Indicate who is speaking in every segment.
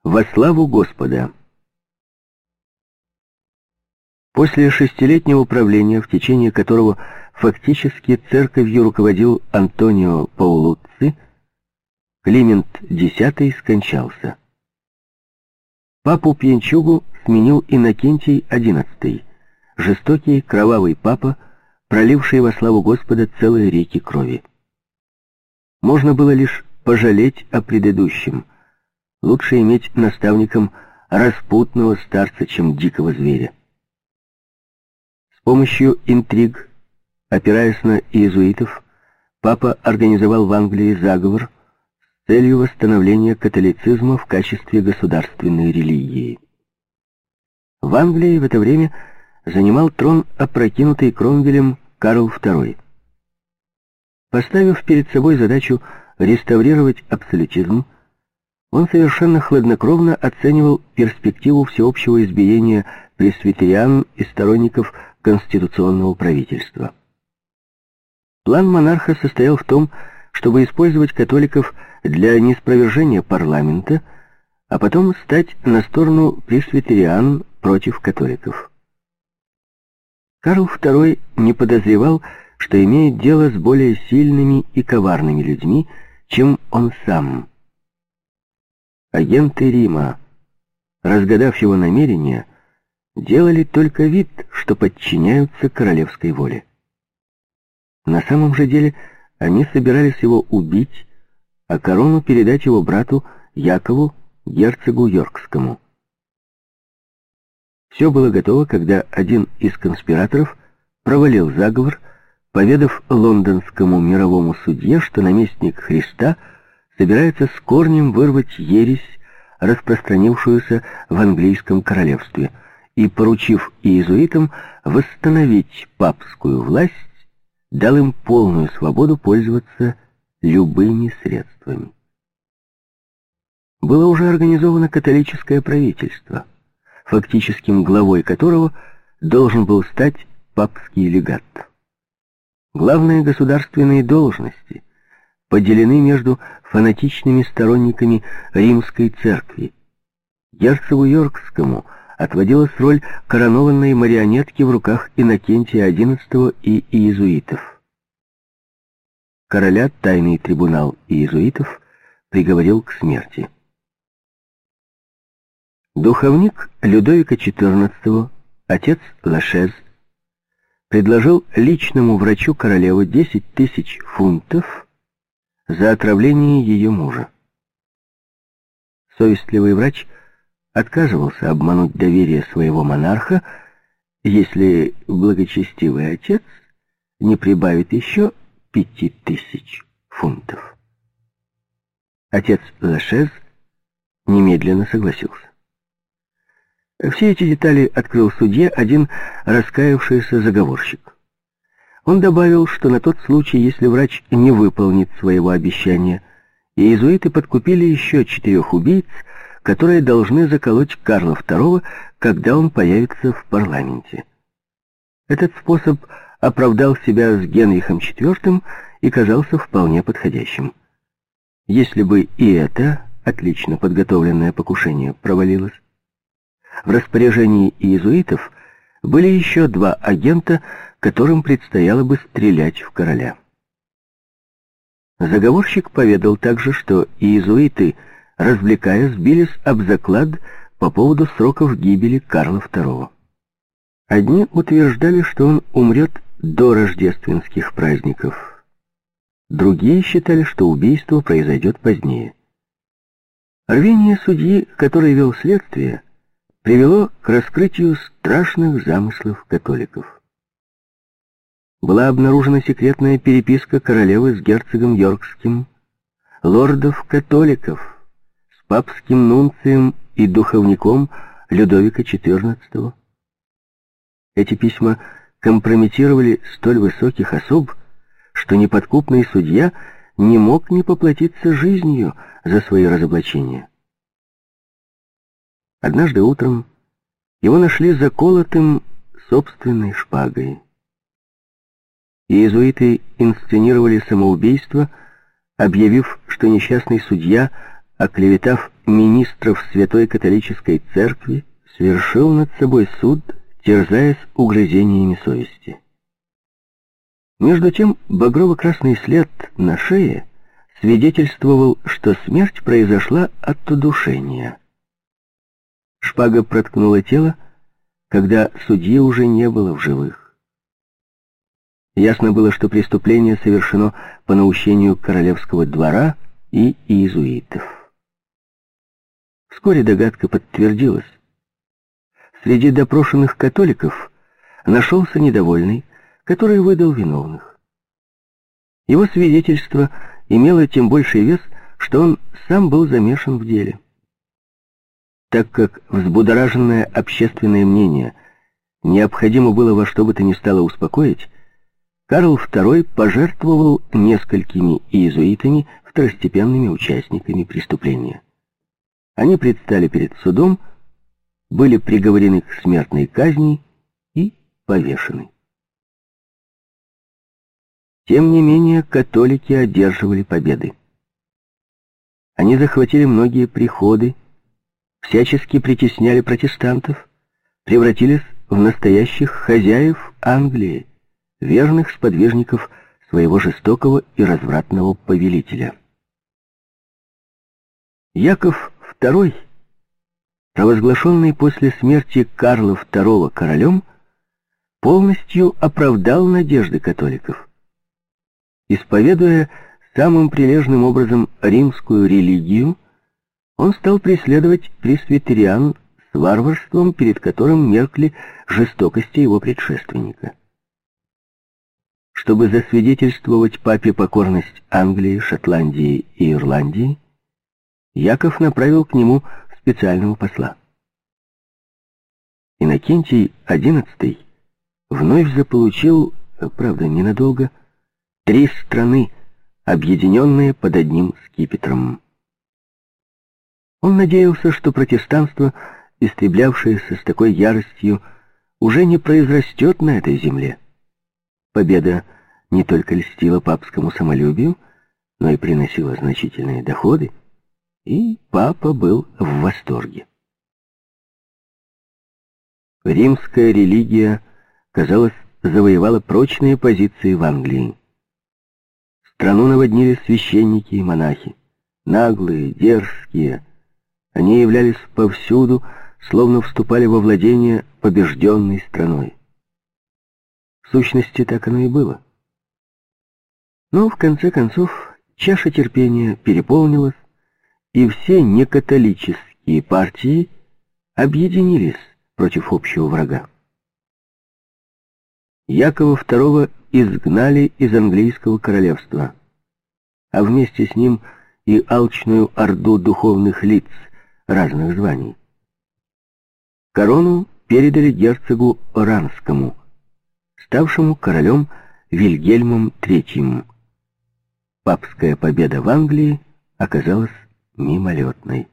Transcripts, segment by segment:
Speaker 1: Во славу Господа. После 6-летнего правления, в течение которого фактически церковью руководил Антонио Паулуцци, Климент X скончался. Папу-пьянчугу сменил Иннокентий XI, жестокий, кровавый папа, проливший во славу Господа целые реки крови. Можно было лишь пожалеть о предыдущем. Лучше иметь наставником распутного старца, чем дикого зверя. С помощью интриг, опираясь на иезуитов, папа организовал в Англии заговор с целью восстановления католицизма в качестве государственной религии. В Англии в это время занимал трон опрокинутый Кромвелем Карл II. Поставив перед собой задачу реставрировать абсолютизм, он совершенно хладнокровно оценивал перспективу всеобщего избиения пресвитериан и сторонников конституционного правительства. План монарха состоял в том, чтобы использовать католиков для ниспровержения парламента, а потом стать на сторону пресвитериан против католиков. Карл II не подозревал, что имеет дело с более сильными и коварными людьми, чем он сам. Агенты Рима, разгадав его намерения, делали только вид, что подчиняются королевской воле. На самом же деле они собирались его убить, а корону передать его брату Якову, герцогу Йоркскому. Все было готово, когда один из конспираторов провалил заговор, поведав лондонскому мировому судье, что наместник Христа собирается с корнем вырвать ересь, распространившуюся в английском королевстве, и, поручив иезуитам восстановить папскую власть, дал им полную свободу пользоваться любыми средствами. Было уже организовано католическое правительство, фактическим главой которого должен был стать папский легат. Главные государственные должности поделены между фанатичными сторонниками римской церкви. Герцогу Йоркскому отводилась роль коронованной марионетки в руках Иннокентия XI и иезуитов. Короля тайный трибунал иезуитов приговорил к смерти. Духовник Людовика XIV, отец Лашез, предложил личному врачу королевы 10 000 фунтов за отравление ее мужа. Совестливый врач отказывался обмануть доверие своего монарха, если благочестивый отец не прибавит еще 5000 фунтов. Отец Лашез немедленно согласился. Все эти детали открыл судье один раскаявшийся заговорщик. Он добавил, что на тот случай, если врач не выполнит своего обещания, иезуиты подкупили еще 4 убийц, которые должны заколоть Карла II, когда он появится в парламенте. Этот способ оправдал себя с Генрихом IV и казался вполне подходящим. Если бы и это отлично подготовленное покушение провалилось, в распоряжении иезуитов были еще 2 агента, которым предстояло бы стрелять в короля. Заговорщик поведал также, что иезуиты, развлекаясь, бились об заклад по поводу сроков гибели Карла II. Одни утверждали, что он умрет до рождественских праздников. Другие считали, что убийство произойдет позднее. Рвение судьи, который вел следствие, привело к раскрытию страшных замыслов католиков. Была обнаружена секретная переписка королевы с герцогом Йоркским, лордов-католиков, с папским нунцием и духовником Людовика XIV. Эти письма компрометировали столь высоких особ, что неподкупный судья не мог не поплатиться жизнью за свои разоблачения. Однажды утром его нашли заколотым собственной шпагой. Иезуиты инсценировали самоубийство, объявив, что несчастный судья оклеветав министров Святой Католической Церкви, совершил над собой суд, терзаясь угрызениями совести. Между тем, багрово-красный след на шее свидетельствовал, что смерть произошла от удушения. Шпага проткнула тело, когда судьи уже не было в живых. Ясно было, что преступление совершено по наущению королевского двора и иезуитов. Вскоре догадка подтвердилась. Среди допрошенных католиков нашелся недовольный, который выдал виновных. Его свидетельство имело тем больший вес, что он сам был замешан в деле. Так как взбудораженное общественное мнение необходимо было во что бы то ни стало успокоить, Карл II пожертвовал несколькими иезуитами второстепенными участниками преступления. Они предстали перед судом, были приговорены к смертной казни и повешены. Тем не менее, католики одерживали победы. Они захватили многие приходы, всячески притесняли протестантов, превратились в настоящих хозяев Англии, верных сподвижников своего жестокого и развратного повелителя. Яков II, провозглашенный после смерти Карла II королем, полностью оправдал надежды католиков. Исповедуя самым прилежным образом римскую религию, он стал преследовать пресвитериан с варварством, перед которым меркли жестокости его предшественника. Чтобы засвидетельствовать папе покорность Англии, Шотландии и Ирландии, Яков направил к нему специального посла. Иннокентий XI вновь заполучил, правда ненадолго, 3 страны, объединенные под одним скипетром. Он надеялся, что протестанство, истреблявшееся с такой яростью, уже не произрастет на этой земле. Победа не только льстила папскому самолюбию, но и приносила значительные доходы, и папа был в восторге. Римская религия, казалось, завоевала прочные позиции в Англии. Страну наводнили священники и монахи, наглые, дерзкие. Они являлись повсюду, словно вступали во владение побежденной страной. В сущности, так оно и было. Но, в конце концов, чаша терпения переполнилась, и все некатолические партии объединились против общего врага. Якова II изгнали из английского королевства, а вместе с ним и алчную орду духовных лиц разных званий. Корону передали герцогу Оранскому, ставшему королем Вильгельмом III. Папская победа в Англии оказалась мимолетной.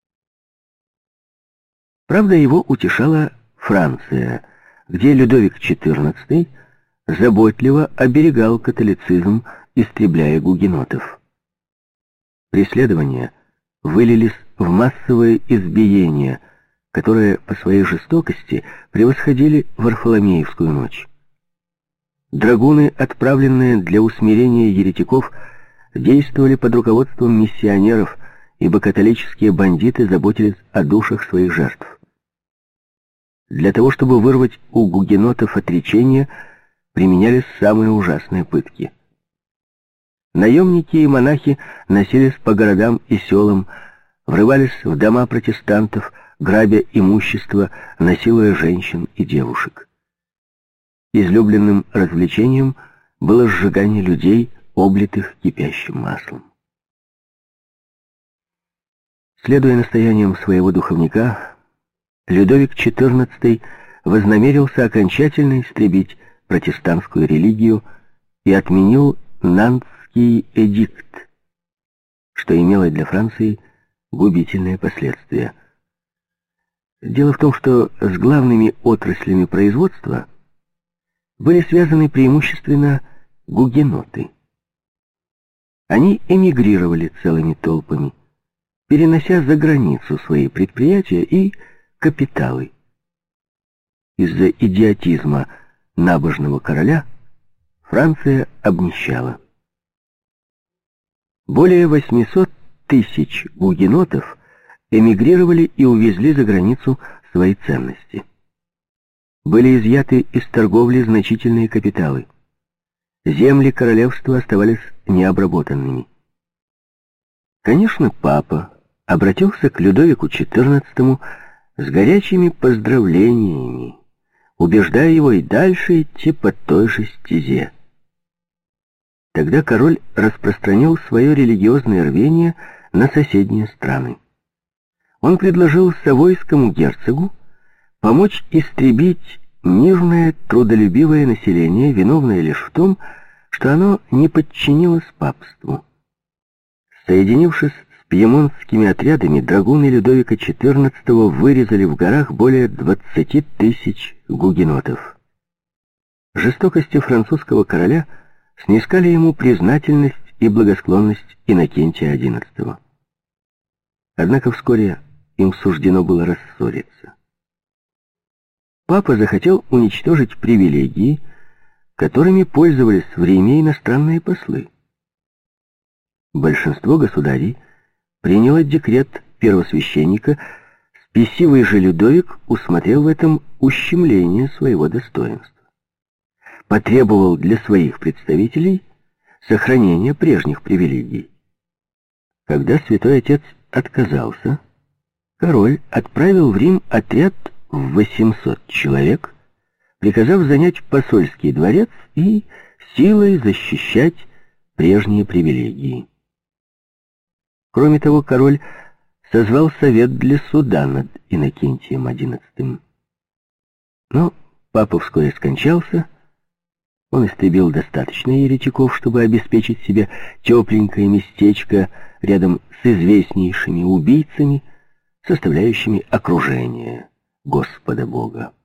Speaker 1: Правда, его утешала Франция, где Людовик XIV заботливо оберегал католицизм, истребляя гугенотов. Преследования вылились в массовые избиения, которые по своей жестокости превосходили Варфоломеевскую ночь. Драгуны, отправленные для усмирения еретиков, действовали под руководством миссионеров, ибо католические бандиты заботились о душах своих жертв. Для того, чтобы вырвать у гугенотов отречение, применялись самые ужасные пытки. Наемники и монахи носились по городам и селам, врывались в дома протестантов, грабя имущество, насилуя женщин и девушек. Излюбленным развлечением было сжигание людей, облитых кипящим маслом. Следуя настояниям своего духовника, Людовик XIV вознамерился окончательно истребить протестантскую религию и отменил Нантский эдикт, что имело для Франции губительные последствия. Дело в том, что с главными отраслями производства были связаны преимущественно гугеноты. Они эмигрировали целыми толпами, перенося за границу свои предприятия и капиталы. Из-за идиотизма набожного короля Франция обнищала. Более 800 тысяч гугенотов эмигрировали и увезли за границу свои ценности. Были изъяты из торговли значительные капиталы. Земли королевства оставались необработанными. Конечно, папа обратился к Людовику XIV с горячими поздравлениями, убеждая его и дальше идти по той же стезе. Тогда король распространил свое религиозное рвение на соседние страны. Он предложил Савойскому герцогу помочь истребить мирное, трудолюбивое население, виновное лишь в том, что оно не подчинилось папству. Соединившись с пьемонтскими отрядами, драгуны Людовика XIV вырезали в горах более 20 тысяч гугенотов. Жестокости французского короля снискали ему признательность и благосклонность Иннокентия XI. Однако вскоре им суждено было рассориться. Папа захотел уничтожить привилегии, которыми пользовались в Риме иностранные послы. Большинство государей приняло декрет первосвященника, спесивый же Людовик усмотрел в этом ущемление своего достоинства. Потребовал для своих представителей сохранения прежних привилегий. Когда святой отец отказался, король отправил в Рим отряд в 800 человек, приказав занять посольский дворец и силой защищать прежние привилегии. Кроме того, король созвал совет для суда над Иннокентием XI. Но папа вскоре скончался. Он истребил достаточно еретиков, чтобы обеспечить себе тепленькое местечко рядом с известнейшими убийцами, составляющими окружение Господа Бога.